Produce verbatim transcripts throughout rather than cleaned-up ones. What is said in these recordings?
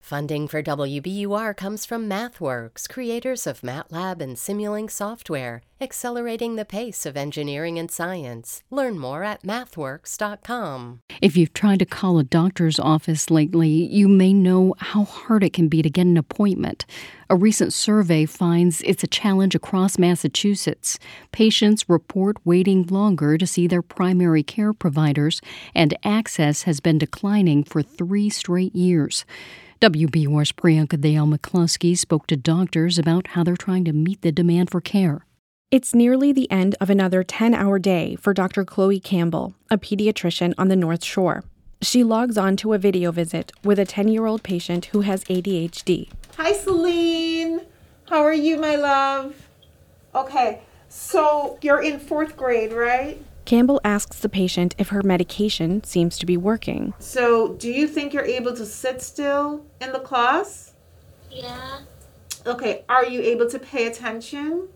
Funding for W B U R comes from MathWorks, creators of MATLAB and Simulink software, accelerating the pace of engineering and science. Learn more at mathworks dot com. If you've tried to call a doctor's office lately, you may know how hard it can be to get an appointment. A recent survey finds it's a challenge across Massachusetts. Patients report waiting longer to see their primary care providers, and access has been declining for three straight years. W B U R's Priyanka Dayal McCluskey spoke to doctors about how they're trying to meet the demand for care. It's nearly the end of another ten-hour day for Doctor Chloe Campbell, a pediatrician on the North Shore. She logs on to a video visit with a ten-year-old patient who has A D H D. Hi, Celine. How are you, my love? Okay, so you're in fourth grade, right? Campbell asks the patient if her medication seems to be working. So do you think you're able to sit still in the class? Yeah. Okay, are you able to pay attention?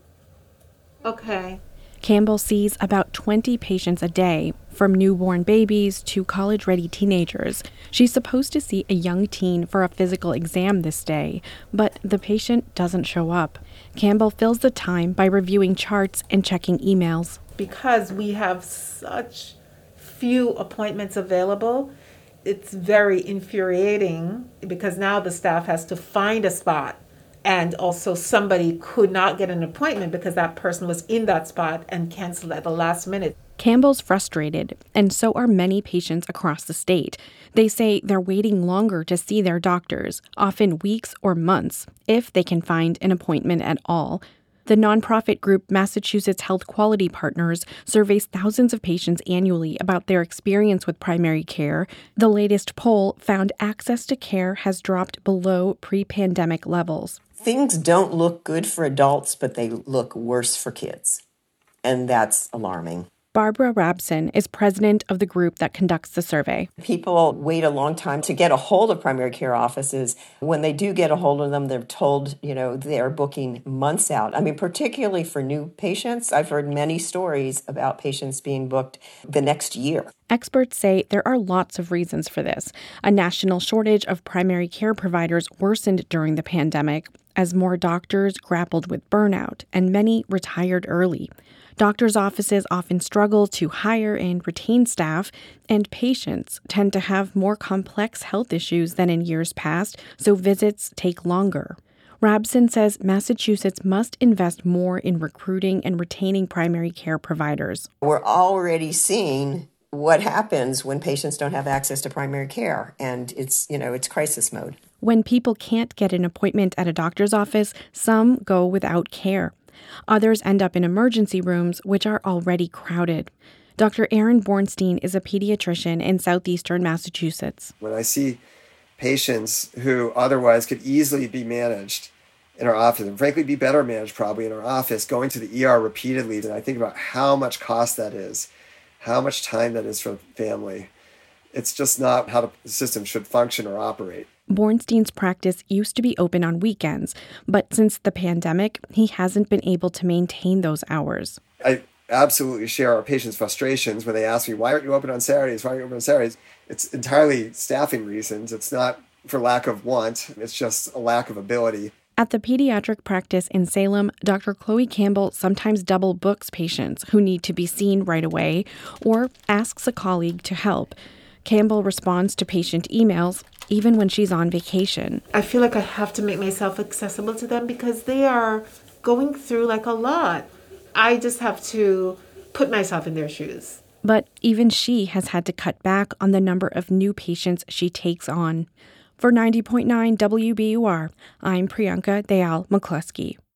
Okay. Campbell sees about twenty patients a day, from newborn babies to college-ready teenagers. She's supposed to see a young teen for a physical exam this day, but the patient doesn't show up. Campbell fills the time by reviewing charts and checking emails. Because we have such few appointments available, it's very infuriating because now the staff has to find a spot. And also somebody could not get an appointment because that person was in that spot and canceled at the last minute. Campbell's frustrated, and so are many patients across the state. They say they're waiting longer to see their doctors, often weeks or months, if they can find an appointment at all. The nonprofit group Massachusetts Health Quality Partners surveys thousands of patients annually about their experience with primary care. The latest poll found access to care has dropped below pre-pandemic levels. Things don't look good for adults, but they look worse for kids. And that's alarming. Barbara Rabson is president of the group that conducts the survey. People wait a long time to get a hold of primary care offices. When they do get a hold of them, they're told, you know, they're booking months out. I mean, particularly for new patients, I've heard many stories about patients being booked the next year. Experts say there are lots of reasons for this. A national shortage of primary care providers worsened during the pandemic as more doctors grappled with burnout and many retired early. Doctors' offices often struggle to hire and retain staff, and patients tend to have more complex health issues than in years past, so visits take longer. Rabson says Massachusetts must invest more in recruiting and retaining primary care providers. We're already seeing what happens when patients don't have access to primary care, and it's, you know, it's crisis mode. When people can't get an appointment at a doctor's office, some go without care. Others end up in emergency rooms, which are already crowded. Doctor Aaron Bornstein is a pediatrician in southeastern Massachusetts. When I see patients who otherwise could easily be managed in our office, and frankly be better managed probably in our office, going to the E R repeatedly, and I think about how much cost that is, how much time that is for the family. It's just not how the system should function or operate. Bornstein's practice used to be open on weekends, but since the pandemic, he hasn't been able to maintain those hours. I absolutely share our patients' frustrations when they ask me, why aren't you open on Saturdays? Why aren't you open on Saturdays? It's entirely staffing reasons. It's not for lack of want. It's just a lack of ability. At the pediatric practice in Salem, Doctor Chloe Campbell sometimes double books patients who need to be seen right away or asks a colleague to help. Campbell responds to patient emails even when she's on vacation. I feel like I have to make myself accessible to them because they are going through like a lot. I just have to put myself in their shoes. But even she has had to cut back on the number of new patients she takes on. For ninety point nine W B U R, I'm Priyanka Dayal McCluskey.